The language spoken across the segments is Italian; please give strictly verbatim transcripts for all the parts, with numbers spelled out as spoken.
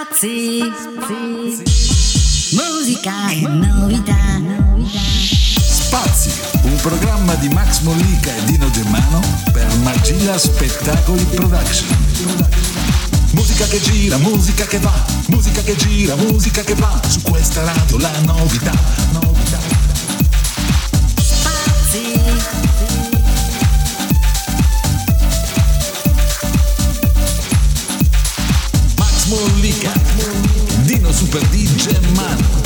Spazi, musica e novità. Spazi, un programma di Max Mollica e Dino Germano per Magilla Spettacoli Production. Musica che gira, musica che va, musica che gira, musica che va, su questa radio la novità, novità. Spazi. Mollica, Dino Super D Germano.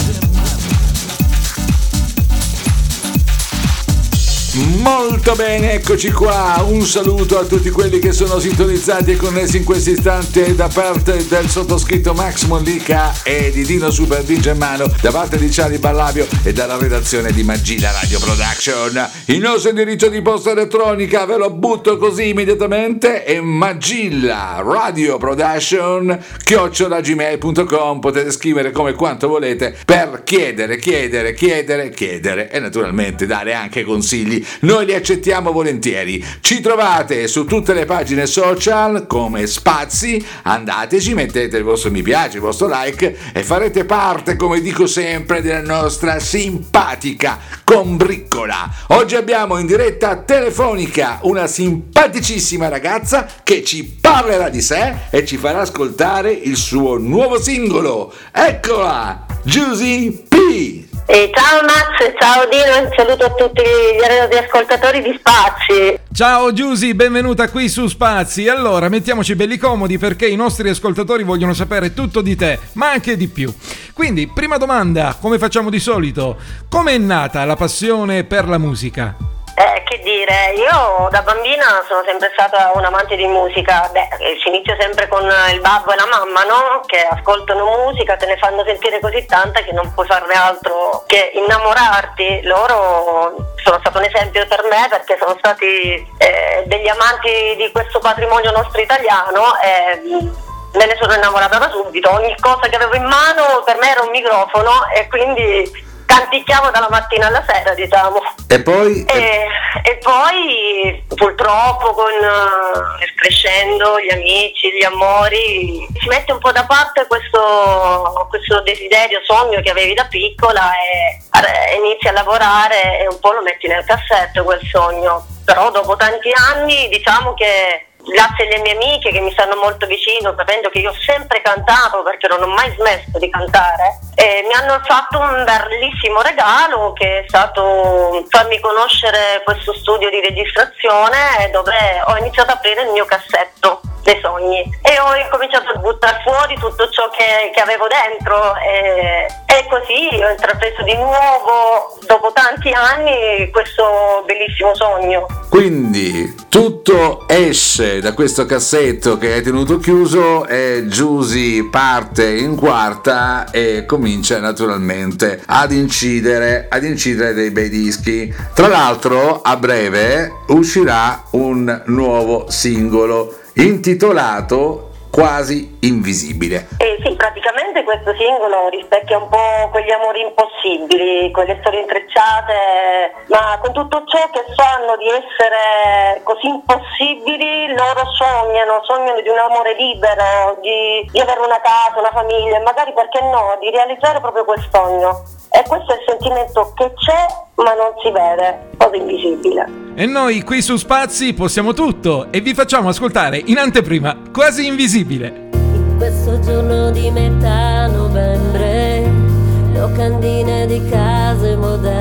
Molto bene, eccoci qua. Un saluto a tutti quelli che sono sintonizzati e connessi in questo istante da parte del sottoscritto Max Mollica e di Dino Super D Germano, da parte di Charlie Ballabio e dalla redazione di Magilla Radio Production. Il nostro indirizzo di posta elettronica ve lo butto così immediatamente, è Magilla Radio Production chiocciola gmail punto com. Potete scrivere come quanto volete per chiedere, chiedere, chiedere, chiedere e naturalmente dare anche consigli. Noi li accettiamo volentieri. Ci trovate su tutte le pagine social come Spazi, andateci, mettete il vostro mi piace, il vostro like e farete parte, come dico sempre, della nostra simpatica combriccola. Oggi abbiamo in diretta telefonica una simpaticissima ragazza che ci parlerà di sé e ci farà ascoltare il suo nuovo singolo. Eccola, Giusy P. E ciao Max, ciao Dino, un saluto a tutti gli radioascoltatori di Spazi. Ciao Giusy, benvenuta qui su Spazi. Allora, mettiamoci belli comodi perché i nostri ascoltatori vogliono sapere tutto di te, ma anche di più. Quindi, prima domanda, come facciamo di solito, come è nata la passione per la musica? Eh, che dire, io da bambina sono sempre stata un amante di musica. Beh, si inizia sempre con il babbo e la mamma, no? Che ascoltano musica, te ne fanno sentire così tanta che non puoi farne altro che innamorarti. Loro sono stato un esempio per me perché sono stati eh, degli amanti di questo patrimonio nostro italiano e me ne sono innamorata da subito. Ogni cosa che avevo in mano per me era un microfono e quindi canticchiavo dalla mattina alla sera, diciamo. E poi? E, e poi purtroppo con uh, crescendo gli amici, gli amori, si mette un po' da parte questo, questo desiderio, sogno che avevi da piccola e, e inizi a lavorare e un po' lo metti nel cassetto quel sogno. Però dopo tanti anni diciamo che grazie alle mie amiche che mi stanno molto vicino, sapendo che io ho sempre cantato perché non ho mai smesso di cantare, e mi hanno fatto un bellissimo regalo che è stato farmi conoscere questo studio di registrazione dove ho iniziato a aprire il mio cassetto dei sogni e ho incominciato a buttare fuori tutto ciò che, che avevo dentro e, e così ho intrapreso di nuovo dopo tanti anni questo bellissimo sogno. Quindi tutto esce da questo cassetto che hai tenuto chiuso e Giusy parte in quarta e comincia naturalmente ad incidere ad incidere dei bei dischi. Tra l'altro a breve uscirà un nuovo singolo intitolato Quasi Invisibile. Eh sì, praticamente questo singolo rispecchia un po' quegli amori impossibili, quelle storie intrecciate, ma con tutto ciò che sanno di essere così impossibili, loro sognano, sognano di un amore libero, di, di avere una casa, una famiglia, e magari perché no, di realizzare proprio quel sogno. E questo è il sentimento che c'è ma non si vede, cosa invisibile. E noi qui su Spazi possiamo tutto e vi facciamo ascoltare in anteprima Quasi Invisibile. In questo giorno di metà novembre, locandine di case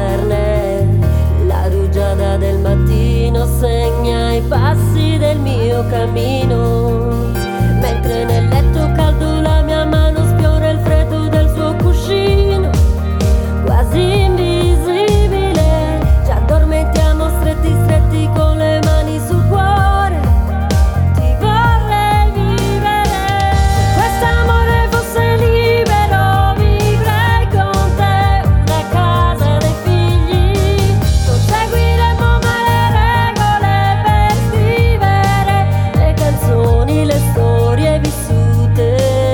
moderne, la rugiada del mattino segna i passi del mio cammino, mentre nel letto caldo la mia mano sfiora il freddo del suo cuscino. Quasi invisibile, ci addormentiamo stretti stretti con le mani sul cuore. Ti vorrei vivere, se quest'amore fosse libero, vivrei con te una casa dei figli. Non seguiremmo mai le regole per scrivere le canzoni, le storie vissute.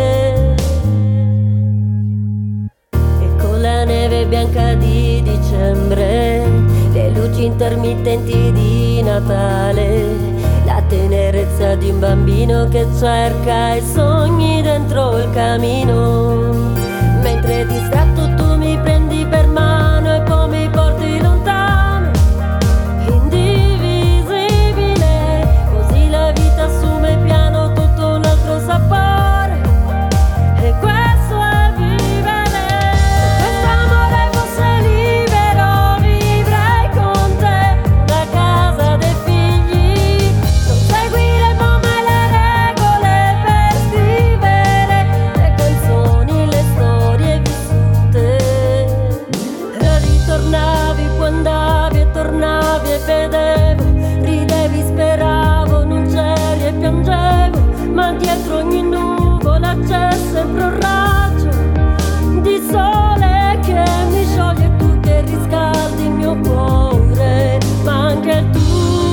La neve bianca di dicembre, le luci intermittenti di Natale, la tenerezza di un bambino che cerca i sogni dentro il camino. Mentre distratto tu mi prendi per mano e poi mi porti lontano, indivisibile, così la vita assume piano tutto un altro sapore. E questo è vivere. Se questo amore fosse libero, vivrei con te da casa dei figli. Non seguiremo mai le regole per scrivere le canzoni, le storie vissute. E ritornavi, poi andavi e tornavi e vedevo, ridevi, speravo, non c'eri e piangevo, ma dietro ogni nuvola c'è sempre un raggio di sole che mi scioglie, e tu che riscaldi il mio cuore, ma anche il tuo.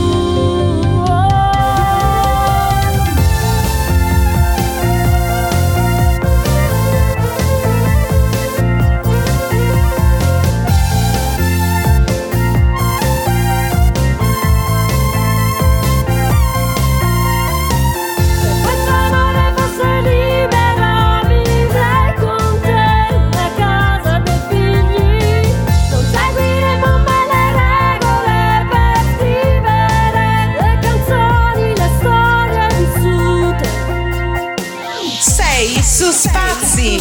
Se questo amore fosse libero, vivrei con te da casa dei figli. Non seguiremo mai le regole per scrivere le canzoni, le storie vissute. Sei su Spazi.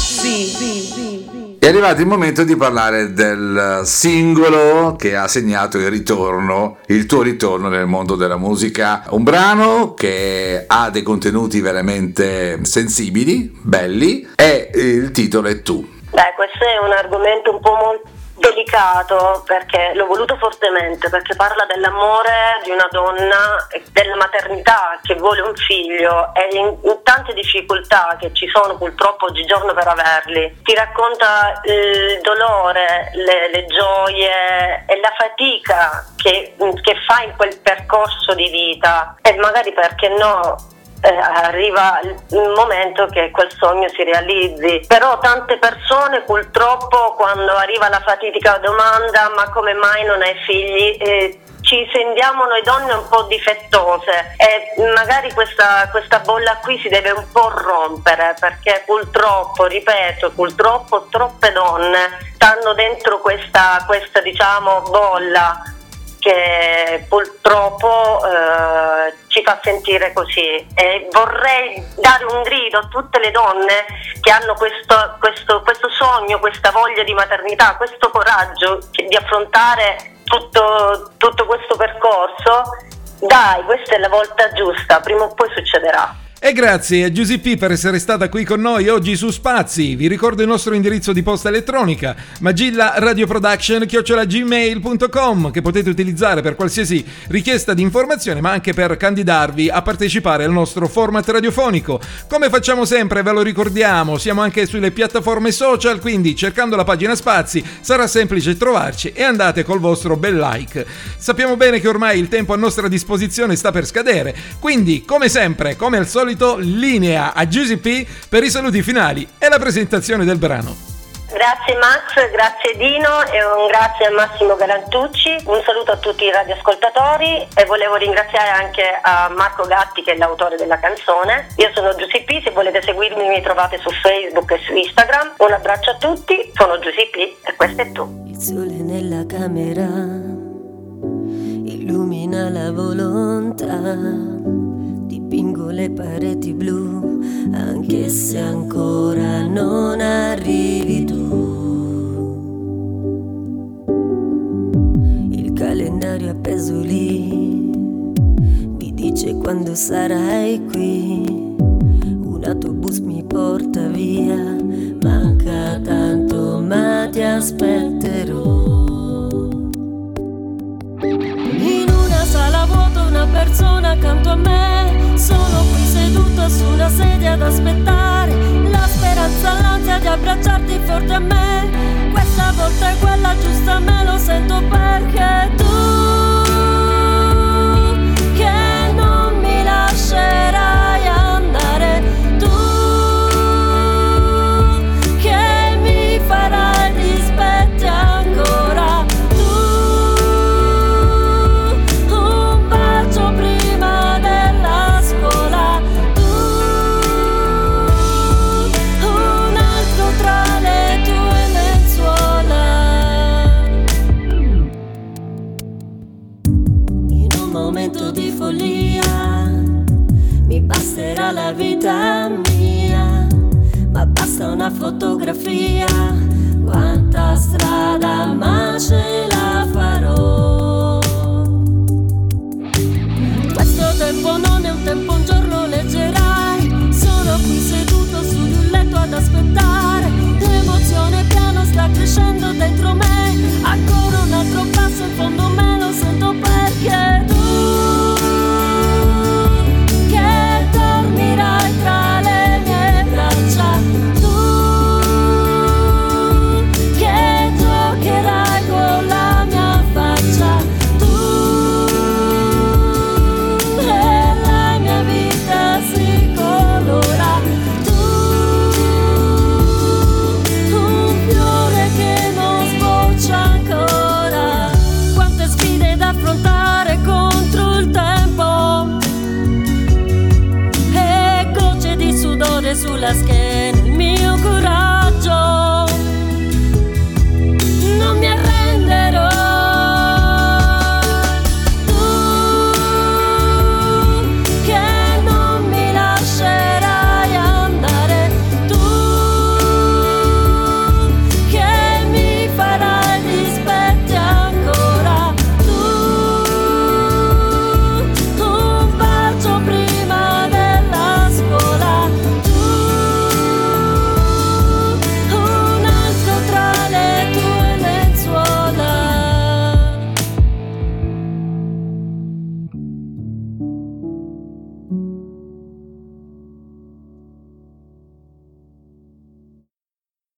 È arrivato il momento di parlare del singolo che ha segnato il ritorno, il tuo ritorno nel mondo della musica. Un brano che ha dei contenuti veramente sensibili, belli, e il titolo è Tu. Beh, questo è un argomento un po' molto delicato, perché l'ho voluto fortemente, perché parla dell'amore di una donna, della maternità che vuole un figlio e in, in tante difficoltà che ci sono purtroppo oggigiorno per averli. Ti racconta il dolore, le, le gioie e la fatica che, che fa in quel percorso di vita, e magari, perché no, Eh, arriva il momento che quel sogno si realizzi. Però tante persone purtroppo, quando arriva la fatidica domanda ma come mai non hai figli, eh, ci sentiamo noi donne un po' difettose, e magari questa, questa bolla qui si deve un po' rompere, perché purtroppo, ripeto, purtroppo troppe donne stanno dentro questa, questa diciamo bolla che purtroppo eh, ci fa sentire così. E vorrei dare un grido a tutte le donne che hanno questo, questo, questo sogno, questa voglia di maternità, questo coraggio di affrontare tutto, tutto questo percorso. Dai, questa è la volta giusta, prima o poi succederà. E grazie a Giusy P per essere stata qui con noi oggi su Spazi. Vi ricordo il nostro indirizzo di posta elettronica magillaradioproduction chiocciola gmail punto com, che potete utilizzare per qualsiasi richiesta di informazione, ma anche per candidarvi a partecipare al nostro format radiofonico. Come facciamo sempre, ve lo ricordiamo, siamo anche sulle piattaforme social, quindi cercando la pagina Spazi sarà semplice trovarci, e andate col vostro bel like. Sappiamo bene che ormai il tempo a nostra disposizione sta per scadere, quindi come sempre, come al solito, linea a Giusy P per i saluti finali e la presentazione del brano. Grazie Max, grazie Dino e un grazie a Massimo Galantucci. Un saluto a tutti i radioascoltatori, e volevo ringraziare anche a Marco Gatti, che è l'autore della canzone. Io sono Giusy P, se volete seguirmi mi trovate su Facebook e su Instagram. Un abbraccio a tutti, sono Giusy P e questo è Tu. Il sole nella camera illumina la volontà, dipingo le pareti blu, anche se ancora non arrivi tu. Il calendario appeso lì mi dice quando sarai qui. Un autobus mi porta via, manca tanto ma ti aspetterò. In una sala vuota una persona accanto a me, sono qui seduta su una sedia ad aspettare la speranza, l'ansia di abbracciarti forte a me. Questa volta è quella giusta, me lo sento, perché tu che non mi lascerai andare, tu che mi farai dispetti ancora, tu un bacio prima del crescendo dentro me, ancora un altro passo in fondo me lo sento perché tu che dormirai tra le mie braccia, tu che giocherai con la mia faccia, tu e la mia vita si colora, tu un fiore che non sboccia ancora. Quante sfide da affrontare contro il tempo e gocce di sudore sulla schiena, il mio coraggio non mi arrendo.